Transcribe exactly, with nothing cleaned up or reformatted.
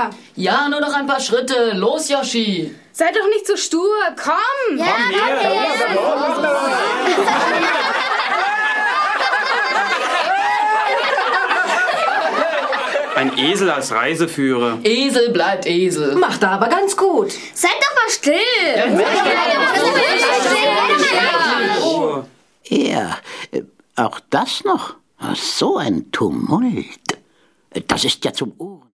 schneller! Ja, nur noch ein paar Schritte. Los, Yoshi! Seid doch nicht so stur, komm! Ja, komm her! Ein Esel als Reiseführer. Esel bleibt Esel. Macht er aber ganz gut. Seid doch mal still! Ja, äh, auch das noch. So ein Tumult. Das ist ja zum Ohren.